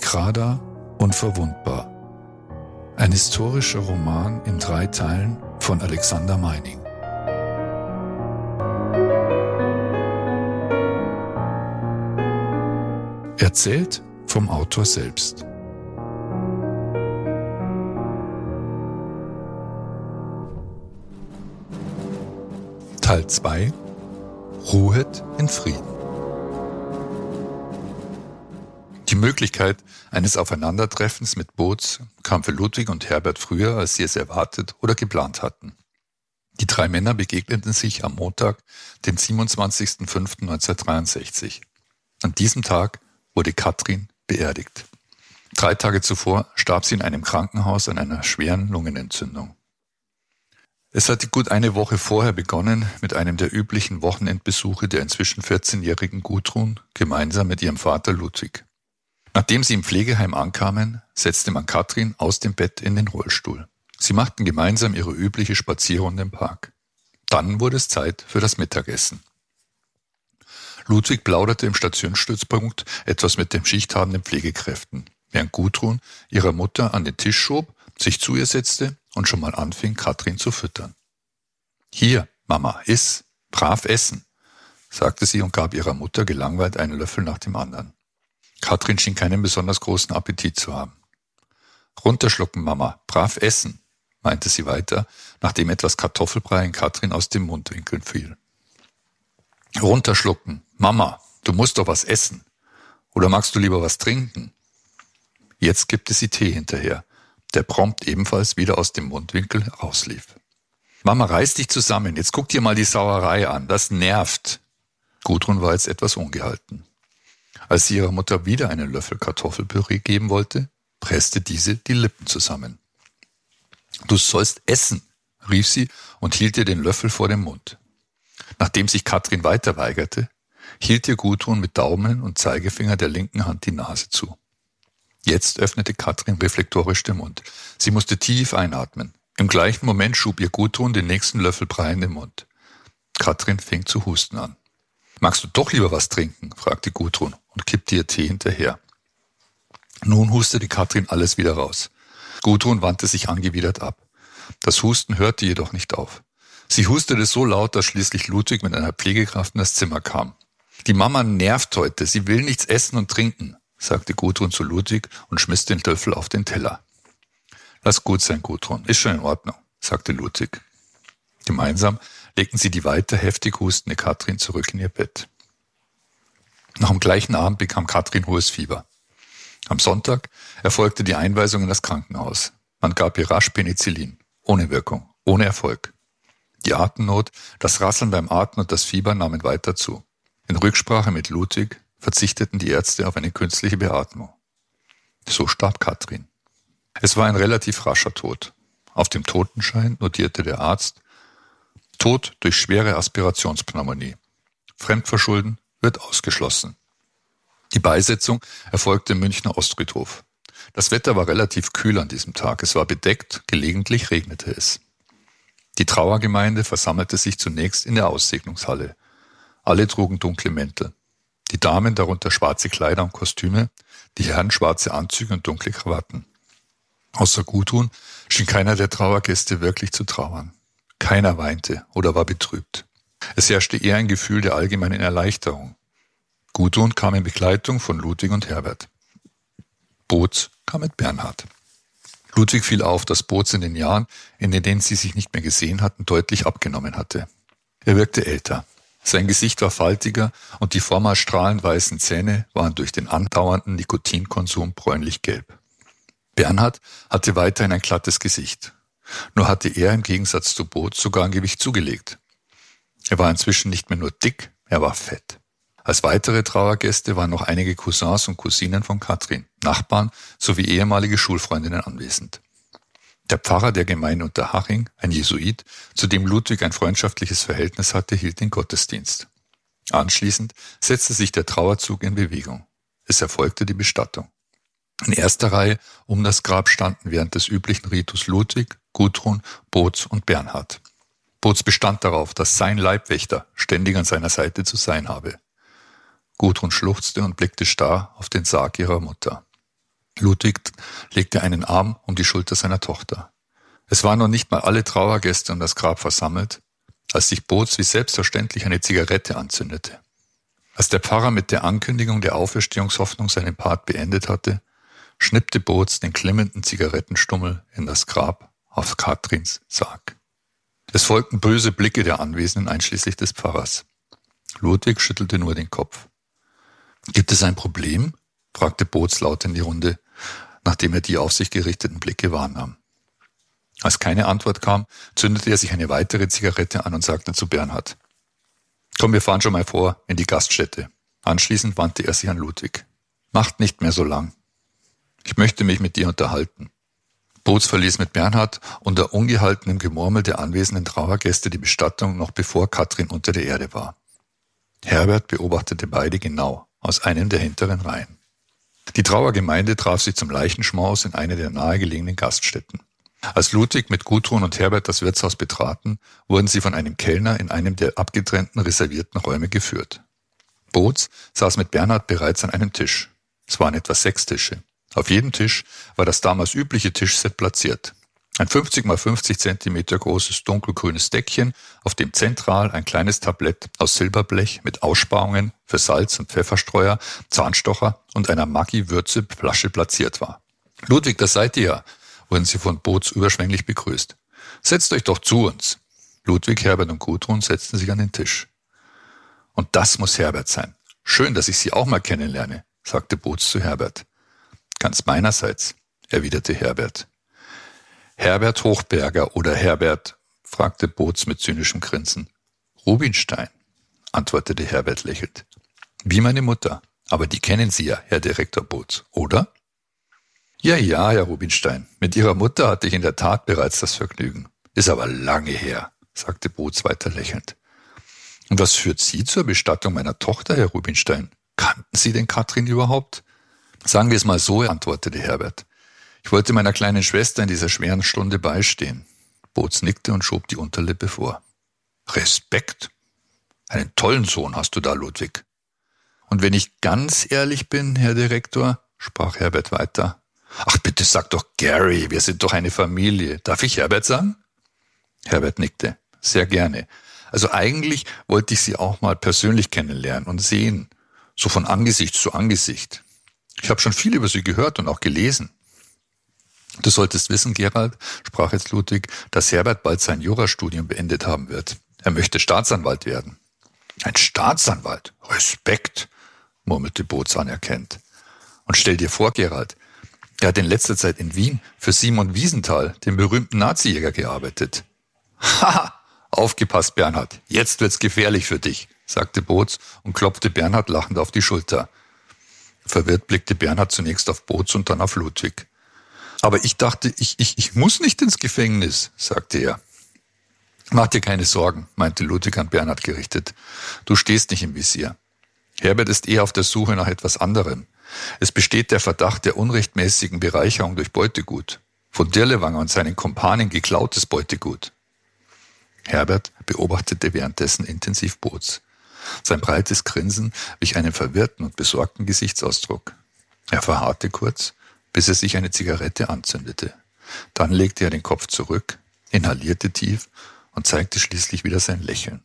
Entrada unverwundbar. Ein historischer Roman in 3 Teilen von Alexander Meining. Erzählt vom Autor selbst. Teil 2: Ruhet in Frieden. Die Möglichkeit eines Aufeinandertreffens mit Boots kam für Ludwig und Herbert früher, als sie es erwartet oder geplant hatten. Die 3 Männer begegneten sich am Montag, den 27.05.1963. An diesem Tag wurde Katrin beerdigt. 3 Tage zuvor starb sie in einem Krankenhaus an einer schweren Lungenentzündung. Es hatte gut eine Woche vorher begonnen mit einem der üblichen Wochenendbesuche der inzwischen 14-jährigen Gudrun gemeinsam mit ihrem Vater Ludwig. Nachdem sie im Pflegeheim ankamen, setzte man Katrin aus dem Bett in den Rollstuhl. Sie machten gemeinsam ihre übliche Spazierrunde im Park. Dann wurde es Zeit für das Mittagessen. Ludwig plauderte im Stationsstützpunkt etwas mit den schichthabenden Pflegekräften, während Gudrun ihrer Mutter an den Tisch schob, sich zu ihr setzte und schon mal anfing, Katrin zu füttern. »Hier, Mama, iss, brav essen«, sagte sie und gab ihrer Mutter gelangweilt einen Löffel nach dem anderen. Katrin schien keinen besonders großen Appetit zu haben. »Runterschlucken, Mama, brav essen«, meinte sie weiter, nachdem etwas Kartoffelbrei in Katrin aus dem Mundwinkel fiel. »Runterschlucken, Mama, du musst doch was essen. Oder magst du lieber was trinken?« Jetzt kippte sie Tee hinterher, der prompt ebenfalls wieder aus dem Mundwinkel rauslief. »Mama, reiß dich zusammen, jetzt guck dir mal die Sauerei an, das nervt.« Gudrun war jetzt etwas ungehalten. Als sie ihrer Mutter wieder einen Löffel Kartoffelpüree geben wollte, presste diese die Lippen zusammen. »Du sollst essen«, rief sie und hielt ihr den Löffel vor den Mund. Nachdem sich Katrin weiter weigerte, hielt ihr Gudrun mit Daumen und Zeigefinger der linken Hand die Nase zu. Jetzt öffnete Katrin reflektorisch den Mund. Sie musste tief einatmen. Im gleichen Moment schub ihr Gudrun den nächsten Löffel Brei in den Mund. Katrin fing zu husten an. »Magst du doch lieber was trinken?« fragte Gudrun und kippte ihr Tee hinterher. Nun hustete Katrin alles wieder raus. Gudrun wandte sich angewidert ab. Das Husten hörte jedoch nicht auf. Sie hustete so laut, dass schließlich Ludwig mit einer Pflegekraft in das Zimmer kam. »Die Mama nervt heute, sie will nichts essen und trinken«, sagte Gudrun zu Ludwig und schmiss den Löffel auf den Teller. »Lass gut sein, Gudrun, ist schon in Ordnung«, sagte Ludwig. Gemeinsam legten sie die weiter heftig hustende Katrin zurück in ihr Bett. Noch am gleichen Abend bekam Katrin hohes Fieber. Am Sonntag erfolgte die Einweisung in das Krankenhaus. Man gab ihr rasch Penicillin, ohne Wirkung, ohne Erfolg. Die Atemnot, das Rasseln beim Atmen und das Fieber nahmen weiter zu. In Rücksprache mit Ludwig verzichteten die Ärzte auf eine künstliche Beatmung. So starb Katrin. Es war ein relativ rascher Tod. Auf dem Totenschein notierte der Arzt: Tod durch schwere Aspirationspneumonie. Fremdverschulden wird ausgeschlossen. Die Beisetzung erfolgte im Münchner Ostfriedhof. Das Wetter war relativ kühl an diesem Tag. Es war bedeckt, gelegentlich regnete es. Die Trauergemeinde versammelte sich zunächst in der Aussegnungshalle. Alle trugen dunkle Mäntel. Die Damen darunter schwarze Kleider und Kostüme, die Herren schwarze Anzüge und dunkle Krawatten. Außer Gudrun schien keiner der Trauergäste wirklich zu trauern. Keiner weinte oder war betrübt. Es herrschte eher ein Gefühl der allgemeinen Erleichterung. Gudrun kam in Begleitung von Ludwig und Herbert. Boots kam mit Bernhard. Ludwig fiel auf, dass Boots in den Jahren, in denen sie sich nicht mehr gesehen hatten, deutlich abgenommen hatte. Er wirkte älter. Sein Gesicht war faltiger und die vormals strahlend weißen Zähne waren durch den andauernden Nikotinkonsum bräunlich-gelb. Bernhard hatte weiterhin ein glattes Gesicht. Nur hatte er im Gegensatz zu Boots sogar ein Gewicht zugelegt. Er war inzwischen nicht mehr nur dick, er war fett. Als weitere Trauergäste waren noch einige Cousins und Cousinen von Katrin, Nachbarn sowie ehemalige Schulfreundinnen anwesend. Der Pfarrer der Gemeinde Unterhaching, ein Jesuit, zu dem Ludwig ein freundschaftliches Verhältnis hatte, hielt den Gottesdienst. Anschließend setzte sich der Trauerzug in Bewegung. Es erfolgte die Bestattung. In erster Reihe um das Grab standen während des üblichen Ritus Ludwig, Gudrun, Boots und Bernhard. Boots bestand darauf, dass sein Leibwächter ständig an seiner Seite zu sein habe. Gudrun schluchzte und blickte starr auf den Sarg ihrer Mutter. Ludwig legte einen Arm um die Schulter seiner Tochter. Es waren noch nicht mal alle Trauergäste um das Grab versammelt, als sich Boots wie selbstverständlich eine Zigarette anzündete. Als der Pfarrer mit der Ankündigung der Auferstehungshoffnung seinen Part beendet hatte, schnippte Boots den glimmenden Zigarettenstummel in das Grab auf Katrins Sarg. Es folgten böse Blicke der Anwesenden, einschließlich des Pfarrers. Ludwig schüttelte nur den Kopf. »Gibt es ein Problem?« fragte Boots laut in die Runde, nachdem er die auf sich gerichteten Blicke wahrnahm. Als keine Antwort kam, zündete er sich eine weitere Zigarette an und sagte zu Bernhard: »Komm, wir fahren schon mal vor in die Gaststätte.« Anschließend wandte er sich an Ludwig. »Macht nicht mehr so lang. Ich möchte mich mit dir unterhalten.« Boots verließ mit Bernhard unter ungehaltenem Gemurmel der anwesenden Trauergäste die Bestattung, noch bevor Katrin unter der Erde war. Herbert beobachtete beide genau aus einem der hinteren Reihen. Die Trauergemeinde traf sich zum Leichenschmaus in einer der nahegelegenen Gaststätten. Als Ludwig mit Gudrun und Herbert das Wirtshaus betraten, wurden sie von einem Kellner in einem der abgetrennten reservierten Räume geführt. Boots saß mit Bernhard bereits an einem Tisch. Es waren etwa 6 Tische. Auf jedem Tisch war das damals übliche Tischset platziert. Ein 50 x 50 Zentimeter großes dunkelgrünes Deckchen, auf dem zentral ein kleines Tablett aus Silberblech mit Aussparungen für Salz- und Pfefferstreuer, Zahnstocher und einer Maggi-Würze-Flasche platziert war. »Ludwig, das seid ihr ja«, wurden sie von Boots überschwänglich begrüßt. »Setzt euch doch zu uns.« Ludwig, Herbert und Gudrun setzten sich an den Tisch. »Und das muss Herbert sein. Schön, dass ich Sie auch mal kennenlerne«, sagte Boots zu Herbert. »Ganz meinerseits«, erwiderte Herbert. »Herbert Hochberger oder Herbert?« fragte Boots mit zynischem Grinsen. »Rubinstein«, antwortete Herbert lächelnd. »Wie meine Mutter. Aber die kennen Sie ja, Herr Direktor Boots, oder?« »Ja, Herr Rubinstein. Mit Ihrer Mutter hatte ich in der Tat bereits das Vergnügen. Ist aber lange her«, sagte Boots weiter lächelnd. »Und was führt Sie zur Bestattung meiner Tochter, Herr Rubinstein? Kannten Sie denn Katrin überhaupt?« »Sagen wir es mal so«, antwortete Herbert. »Ich wollte meiner kleinen Schwester in dieser schweren Stunde beistehen.« Boots nickte und schob die Unterlippe vor. »Respekt. Einen tollen Sohn hast du da, Ludwig.« »Und wenn ich ganz ehrlich bin, Herr Direktor«, sprach Herbert weiter. »Ach bitte sag doch Gary, wir sind doch eine Familie. Darf ich Herbert sagen?« Herbert nickte. »Sehr gerne. Also eigentlich wollte ich Sie auch mal persönlich kennenlernen und sehen, so von Angesicht zu Angesicht. Ich habe schon viel über Sie gehört und auch gelesen.« »Du solltest wissen, Gerald«, sprach jetzt Ludwig, »dass Herbert bald sein Jurastudium beendet haben wird. Er möchte Staatsanwalt werden.« »Ein Staatsanwalt? Respekt«, murmelte Boots anerkennend. »Und stell dir vor, Gerald, er hat in letzter Zeit in Wien für Simon Wiesenthal, den berühmten Nazijäger, gearbeitet.« »Haha, aufgepasst, Bernhard, jetzt wird's gefährlich für dich«, sagte Boots und klopfte Bernhard lachend auf die Schulter. Verwirrt blickte Bernhard zunächst auf Boots und dann auf Ludwig. »Aber ich dachte, ich muss nicht ins Gefängnis«, sagte er. »Mach dir keine Sorgen«, meinte Ludwig an Bernhard gerichtet. »Du stehst nicht im Visier. Herbert ist eher auf der Suche nach etwas anderem. Es besteht der Verdacht der unrechtmäßigen Bereicherung durch Beutegut. Von Dirlewanger und seinen Kumpanen geklautes Beutegut.« Herbert beobachtete währenddessen intensiv Boots. Sein breites Grinsen wich einem verwirrten und besorgten Gesichtsausdruck. Er verharrte kurz, bis er sich eine Zigarette anzündete. Dann legte er den Kopf zurück, inhalierte tief und zeigte schließlich wieder sein Lächeln.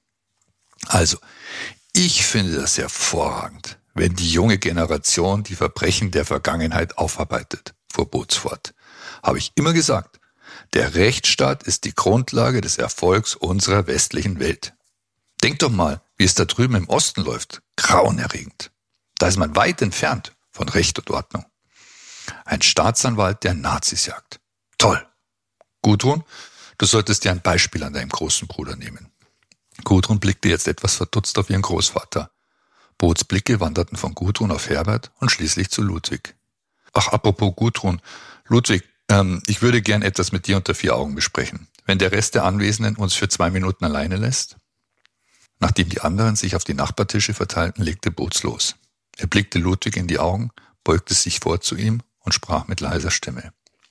»Also, ich finde das hervorragend, wenn die junge Generation die Verbrechen der Vergangenheit aufarbeitet«, fuhr Boots fort. »Habe ich immer gesagt, der Rechtsstaat ist die Grundlage des Erfolgs unserer westlichen Welt. Denk doch mal, wie es da drüben im Osten läuft. Grauenerregend. Da ist man weit entfernt von Recht und Ordnung. Ein Staatsanwalt, der Nazis jagt. Toll. Gudrun, du solltest dir ein Beispiel an deinem großen Bruder nehmen.« Gudrun blickte jetzt etwas verdutzt auf ihren Großvater. Boots Blicke wanderten von Gudrun auf Herbert und schließlich zu Ludwig. »Ach, apropos Gudrun. Ludwig, ich würde gern etwas mit dir unter 4 Augen besprechen, wenn der Rest der Anwesenden uns für 2 Minuten alleine lässt.« Nachdem die anderen sich auf die Nachbartische verteilten, legte Boots los. Er blickte Ludwig in die Augen, beugte sich vor zu ihm und sprach mit leiser Stimme.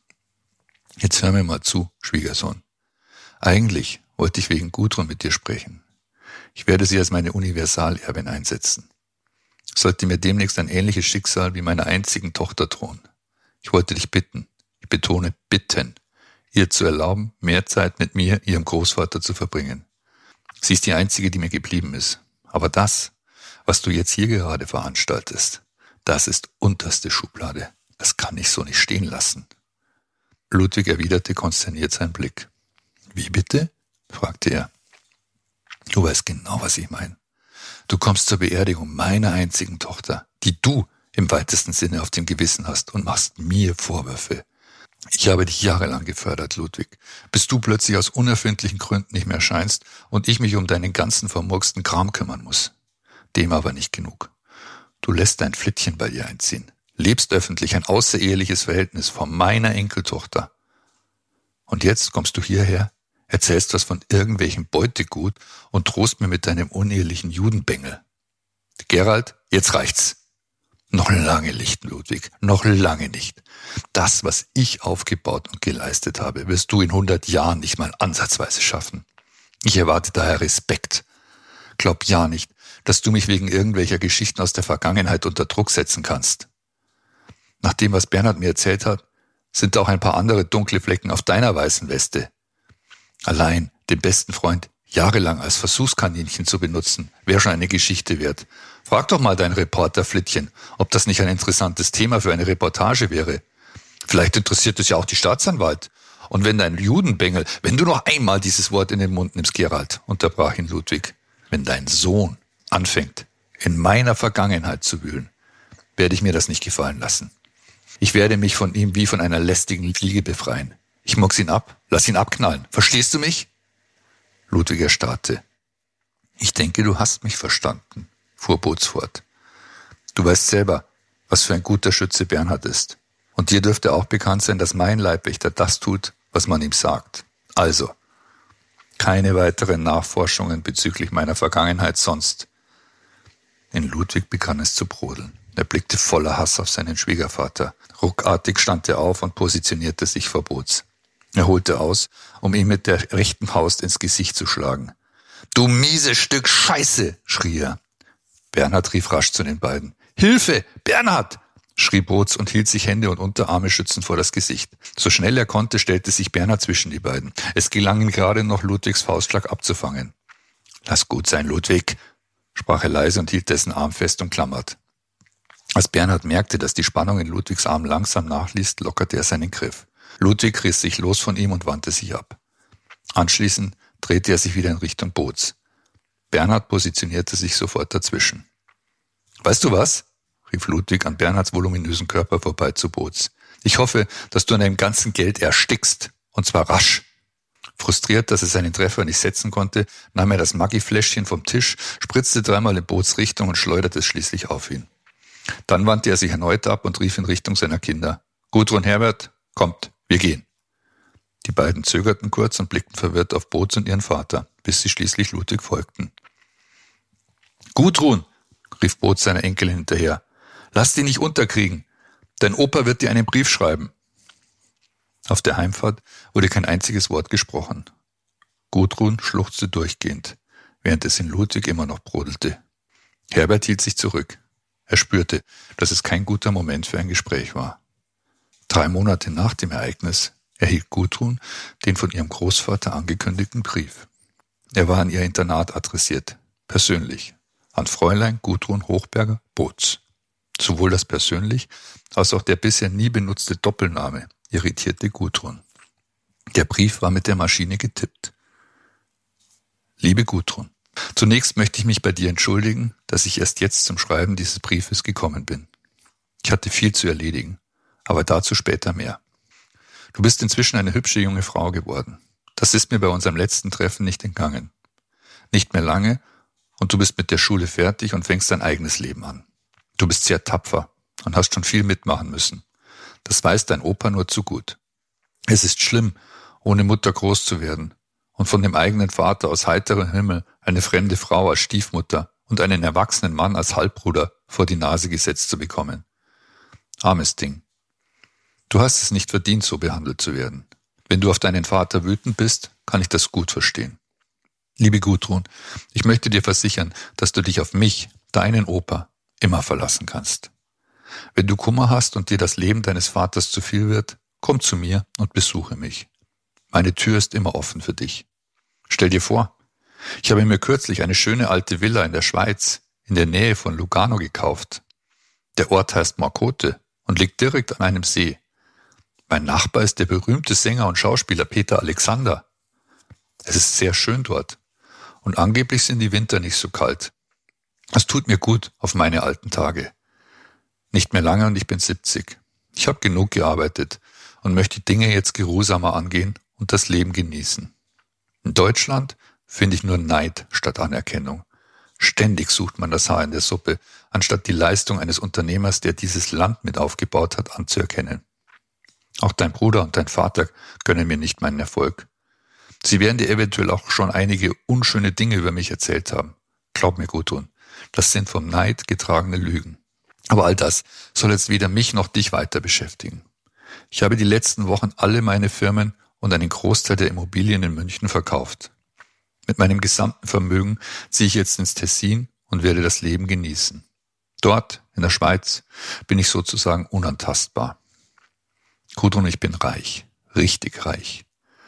»Jetzt hör mir mal zu, Schwiegersohn. Eigentlich wollte ich wegen Gudrun mit dir sprechen. Ich werde sie als meine Universalerbin einsetzen. Sollte mir demnächst ein ähnliches Schicksal wie meiner einzigen Tochter drohen, Ich wollte dich bitten, ich betone bitten, ihr zu erlauben, mehr Zeit mit mir, ihrem Großvater, zu verbringen. Sie ist die einzige, die mir geblieben ist. Aber das, was du jetzt hier gerade veranstaltest, das ist unterste Schublade. Das kann ich so nicht stehen lassen. Ludwig erwiderte konsterniert seinen Blick. Wie bitte? Fragte er. Du weißt genau, was ich meine. Du kommst zur Beerdigung meiner einzigen Tochter, die du im weitesten Sinne auf dem Gewissen hast, und machst mir Vorwürfe. Ich habe dich jahrelang gefördert, Ludwig, bis du plötzlich aus unerfindlichen Gründen nicht mehr erscheinst und ich mich um deinen ganzen vermurksten Kram kümmern muss. Dem aber nicht genug. Du lässt dein Flittchen bei dir einziehen, lebst öffentlich ein außereheliches Verhältnis vor meiner Enkeltochter. Und jetzt kommst du hierher, erzählst was von irgendwelchem Beutegut und drohst mir mit deinem unehelichen Judenbengel. Gerald, jetzt reicht's. Noch lange nicht, Ludwig, noch lange nicht. Das, was ich aufgebaut und geleistet habe, wirst du in 100 Jahren nicht mal ansatzweise schaffen. Ich erwarte daher Respekt. Glaub ja nicht, dass du mich wegen irgendwelcher Geschichten aus der Vergangenheit unter Druck setzen kannst. Nach dem, was Bernhard mir erzählt hat, sind auch ein paar andere dunkle Flecken auf deiner weißen Weste. Allein den besten Freund jahrelang als Versuchskaninchen zu benutzen, wäre schon eine Geschichte wert. Frag doch mal deinen Reporter Flittchen, ob das nicht ein interessantes Thema für eine Reportage wäre. Vielleicht interessiert es ja auch die Staatsanwalt. Und wenn dein Judenbengel, wenn du noch einmal dieses Wort in den Mund nimmst, Gerald, unterbrach ihn Ludwig, wenn dein Sohn anfängt, in meiner Vergangenheit zu wühlen, werde ich mir das nicht gefallen lassen. Ich werde mich von ihm wie von einer lästigen Fliege befreien. Ich murks ihn ab, lass ihn abknallen. Verstehst du mich? Ludwig erstarrte. Ich denke, du hast mich verstanden, fuhr Boots fort. Du weißt selber, was für ein guter Schütze Bernhard ist. Und dir dürfte auch bekannt sein, dass mein Leibwächter das tut, was man ihm sagt. Also, keine weiteren Nachforschungen bezüglich meiner Vergangenheit sonst. In Ludwig begann es zu brodeln. Er blickte voller Hass auf seinen Schwiegervater. Ruckartig stand er auf und positionierte sich vor Boots. Er holte aus, um ihm mit der rechten Faust ins Gesicht zu schlagen. »Du mieses Stück Scheiße«, schrie er. Bernhard rief rasch zu den beiden. »Hilfe, Bernhard!« schrie Boots und hielt sich Hände und Unterarme schützend vor das Gesicht. So schnell er konnte, stellte sich Bernhard zwischen die beiden. Es gelang ihm gerade noch, Ludwigs Faustschlag abzufangen. »Lass gut sein, Ludwig«, sprach er leise und hielt dessen Arm fest umklammert. Als Bernhard merkte, dass die Spannung in Ludwigs Arm langsam nachließ, lockerte er seinen Griff. Ludwig riss sich los von ihm und wandte sich ab. Anschließend drehte er sich wieder in Richtung Boots. Bernhard positionierte sich sofort dazwischen. »Weißt du was?«, rief Ludwig an Bernhards voluminösen Körper vorbei zu Boots. »Ich hoffe, dass du an deinem ganzen Geld erstickst, und zwar rasch.« Frustriert, dass er seinen Treffer nicht setzen konnte, nahm er das Maggi-Fläschchen vom Tisch, spritzte 3-mal in Boots Richtung und schleuderte es schließlich auf ihn. Dann wandte er sich erneut ab und rief in Richtung seiner Kinder. »Gudrun, Herbert, kommt, wir gehen.« Die beiden zögerten kurz und blickten verwirrt auf Boots und ihren Vater, bis sie schließlich Ludwig folgten. »Gudrun«, rief Boots seiner Enkelin hinterher, »lass dich nicht unterkriegen. Dein Opa wird dir einen Brief schreiben.« Auf der Heimfahrt wurde kein einziges Wort gesprochen. Gudrun schluchzte durchgehend, während es in Ludwig immer noch brodelte. Herbert hielt sich zurück. Er spürte, dass es kein guter Moment für ein Gespräch war. 3 Monate nach dem Ereignis erhielt Gudrun den von ihrem Großvater angekündigten Brief. Er war an ihr Internat adressiert, persönlich, an Fräulein Gudrun Hochberger Boots. Sowohl das persönlich als auch der bisher nie benutzte Doppelname irritierte Gudrun. Der Brief war mit der Maschine getippt. Liebe Gudrun, zunächst möchte ich mich bei dir entschuldigen, dass ich erst jetzt zum Schreiben dieses Briefes gekommen bin. Ich hatte viel zu erledigen, aber dazu später mehr. Du bist inzwischen eine hübsche junge Frau geworden. Das ist mir bei unserem letzten Treffen nicht entgangen. Nicht mehr lange und du bist mit der Schule fertig und fängst dein eigenes Leben an. Du bist sehr tapfer und hast schon viel mitmachen müssen. Das weiß dein Opa nur zu gut. Es ist schlimm, ohne Mutter groß zu werden und von dem eigenen Vater aus heiterem Himmel eine fremde Frau als Stiefmutter und einen erwachsenen Mann als Halbbruder vor die Nase gesetzt zu bekommen. Armes Ding. Du hast es nicht verdient, so behandelt zu werden. Wenn du auf deinen Vater wütend bist, kann ich das gut verstehen. Liebe Gudrun, ich möchte dir versichern, dass du dich auf mich, deinen Opa, immer verlassen kannst. Wenn du Kummer hast und dir das Leben deines Vaters zu viel wird, komm zu mir und besuche mich. Meine Tür ist immer offen für dich. Stell dir vor, ich habe mir kürzlich eine schöne alte Villa in der Schweiz, in der Nähe von Lugano gekauft. Der Ort heißt Marcote und liegt direkt an einem See. Mein Nachbar ist der berühmte Sänger und Schauspieler Peter Alexander. Es ist sehr schön dort und angeblich sind die Winter nicht so kalt. Es tut mir gut auf meine alten Tage. Nicht mehr lange und ich bin 70. Ich habe genug gearbeitet und möchte die Dinge jetzt geruhsamer angehen und das Leben genießen. In Deutschland finde ich nur Neid statt Anerkennung. Ständig sucht man das Haar in der Suppe, anstatt die Leistung eines Unternehmers, der dieses Land mit aufgebaut hat, anzuerkennen. Auch dein Bruder und dein Vater gönnen mir nicht meinen Erfolg. Sie werden dir eventuell auch schon einige unschöne Dinge über mich erzählt haben. Glaub mir, Gudrun, das sind vom Neid getragene Lügen. Aber all das soll jetzt weder mich noch dich weiter beschäftigen. Ich habe die letzten Wochen alle meine Firmen und einen Großteil der Immobilien in München verkauft. Mit meinem gesamten Vermögen ziehe ich jetzt ins Tessin und werde das Leben genießen. Dort, in der Schweiz, bin ich sozusagen unantastbar. Gudrun, ich bin reich, richtig reich.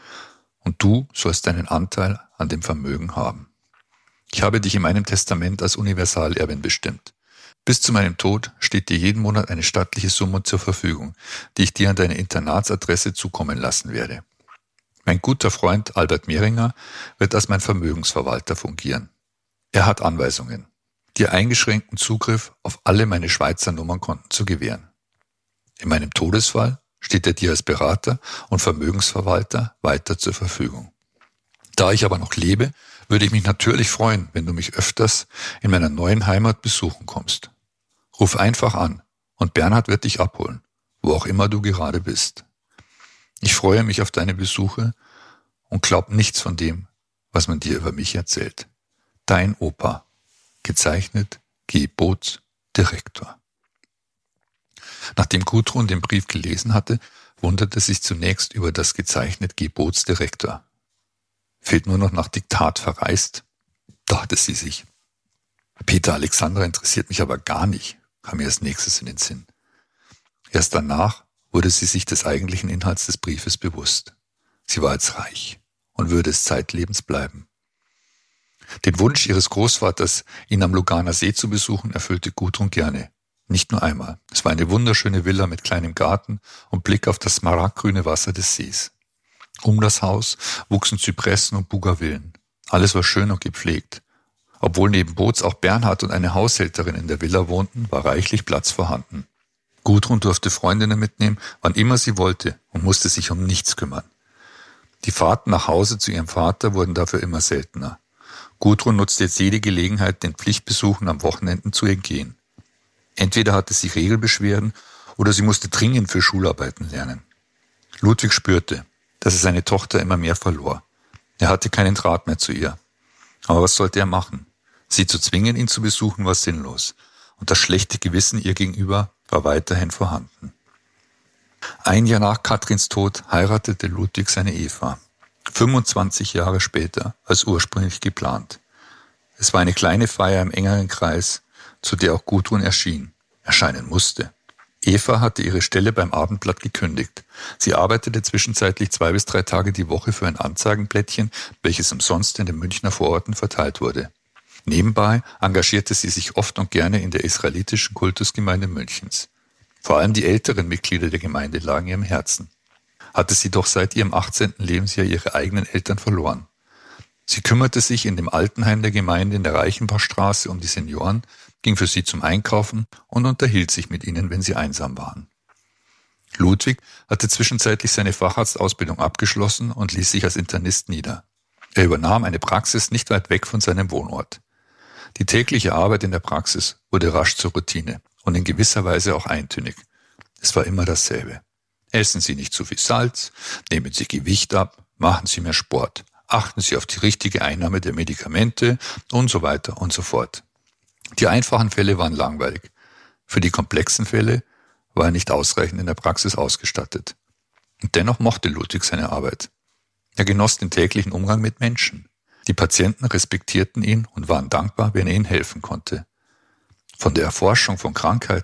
Und du sollst deinen Anteil an dem Vermögen haben. Ich habe dich in meinem Testament als Universalerbin bestimmt. Bis zu meinem Tod steht dir jeden Monat eine stattliche Summe zur Verfügung, die ich dir an deine Internatsadresse zukommen lassen werde. Mein guter Freund Albert Mehringer wird als mein Vermögensverwalter fungieren. Er hat Anweisungen, dir eingeschränkten Zugriff auf alle meine Schweizer Nummernkonten zu gewähren. In meinem Todesfall steht er dir als Berater und Vermögensverwalter weiter zur Verfügung. Da ich aber noch lebe, würde ich mich natürlich freuen, wenn du mich öfters in meiner neuen Heimat besuchen kommst. Ruf einfach an und Bernhard wird dich abholen, wo auch immer du gerade bist. Ich freue mich auf deine Besuche und glaub nichts von dem, was man dir über mich erzählt. Dein Opa. Gezeichnet G. Boots, Direktor. Nachdem Gudrun den Brief gelesen hatte, wunderte sich zunächst über das gezeichnet G. Boots, Direktor. Fehlt nur noch nach Diktat verreist, dachte sie sich. Peter Alexander interessiert mich aber gar nicht, kam ihr als nächstes in den Sinn. Erst danach wurde sie sich des eigentlichen Inhalts des Briefes bewusst. Sie war jetzt reich und würde es zeitlebens bleiben. Den Wunsch ihres Großvaters, ihn am Luganer See zu besuchen, erfüllte Gudrun gerne. Nicht nur einmal. Es war eine wunderschöne Villa mit kleinem Garten und Blick auf das smaragdgrüne Wasser des Sees. Um das Haus wuchsen Zypressen und Bougainvillen. Alles war schön und gepflegt. Obwohl neben Boots auch Bernhard und eine Haushälterin in der Villa wohnten, war reichlich Platz vorhanden. Gudrun durfte Freundinnen mitnehmen, wann immer sie wollte und musste sich um nichts kümmern. Die Fahrten nach Hause zu ihrem Vater wurden dafür immer seltener. Gudrun nutzte jetzt jede Gelegenheit, den Pflichtbesuchen am Wochenenden zu entgehen. Entweder hatte sie Regelbeschwerden oder sie musste dringend für Schularbeiten lernen. Ludwig spürte, dass er seine Tochter immer mehr verlor. Er hatte keinen Draht mehr zu ihr. Aber was sollte er machen? Sie zu zwingen, ihn zu besuchen, war sinnlos. Und das schlechte Gewissen ihr gegenüber war weiterhin vorhanden. Ein Jahr nach Katrins Tod heiratete Ludwig seine Eva. 25 Jahre später als ursprünglich geplant. Es war eine kleine Feier im engeren Kreis, zu der auch Gudrun erscheinen musste. Eva hatte ihre Stelle beim Abendblatt gekündigt. Sie arbeitete zwischenzeitlich 2 bis 3 Tage die Woche für ein Anzeigenblättchen, welches umsonst in den Münchner Vororten verteilt wurde. Nebenbei engagierte sie sich oft und gerne in der israelitischen Kultusgemeinde Münchens. Vor allem die älteren Mitglieder der Gemeinde lagen ihr im Herzen. Hatte sie doch seit ihrem 18. Lebensjahr ihre eigenen Eltern verloren. Sie kümmerte sich in dem Altenheim der Gemeinde in der Reichenbachstraße um die Senioren, ging für sie zum Einkaufen und unterhielt sich mit ihnen, wenn sie einsam waren. Ludwig hatte zwischenzeitlich seine Facharztausbildung abgeschlossen und ließ sich als Internist nieder. Er übernahm eine Praxis nicht weit weg von seinem Wohnort. Die tägliche Arbeit in der Praxis wurde rasch zur Routine und in gewisser Weise auch eintönig. Es war immer dasselbe. Essen Sie nicht zu viel Salz, nehmen Sie Gewicht ab, machen Sie mehr Sport, achten Sie auf die richtige Einnahme der Medikamente und so weiter und so fort. Die einfachen Fälle waren langweilig. Für die komplexen Fälle war er nicht ausreichend in der Praxis ausgestattet. Und dennoch mochte Ludwig seine Arbeit. Er genoss den täglichen Umgang mit Menschen. Die Patienten respektierten ihn und waren dankbar, wenn er ihnen helfen konnte. Von der Erforschung von Krankheiten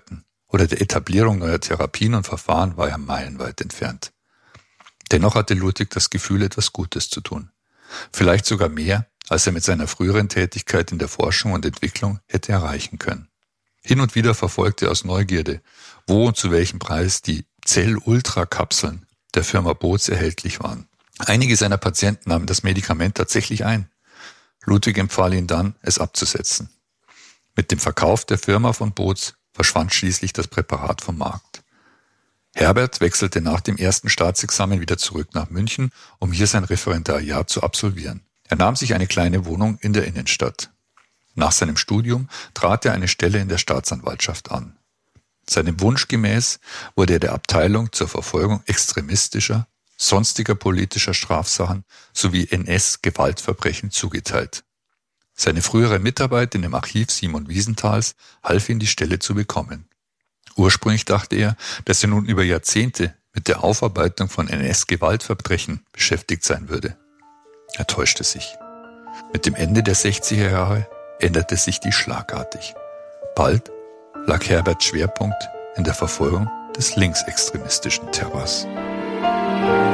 oder der Etablierung neuer Therapien und Verfahren war er meilenweit entfernt. Dennoch hatte Ludwig das Gefühl, etwas Gutes zu tun. Vielleicht sogar mehr, als er mit seiner früheren Tätigkeit in der Forschung und Entwicklung hätte erreichen können. Hin und wieder verfolgte er aus Neugierde, wo und zu welchem Preis die Zell-Ultra-Kapseln der Firma Boots erhältlich waren. Einige seiner Patienten nahmen das Medikament tatsächlich ein. Ludwig empfahl ihnen dann, es abzusetzen. Mit dem Verkauf der Firma von Boots verschwand schließlich das Präparat vom Markt. Herbert wechselte nach dem ersten Staatsexamen wieder zurück nach München, um hier sein Referendariat zu absolvieren. Er nahm sich eine kleine Wohnung in der Innenstadt. Nach seinem Studium trat er eine Stelle in der Staatsanwaltschaft an. Seinem Wunsch gemäß wurde er der Abteilung zur Verfolgung extremistischer, sonstiger politischer Strafsachen sowie NS-Gewaltverbrechen zugeteilt. Seine frühere Mitarbeit in dem Archiv Simon Wiesenthals half ihm, die Stelle zu bekommen. Ursprünglich dachte er, dass er nun über Jahrzehnte mit der Aufarbeitung von NS-Gewaltverbrechen beschäftigt sein würde. Er täuschte sich. Mit dem Ende der 60er Jahre änderte sich dies schlagartig. Bald lag Herberts Schwerpunkt in der Verfolgung des linksextremistischen Terrors.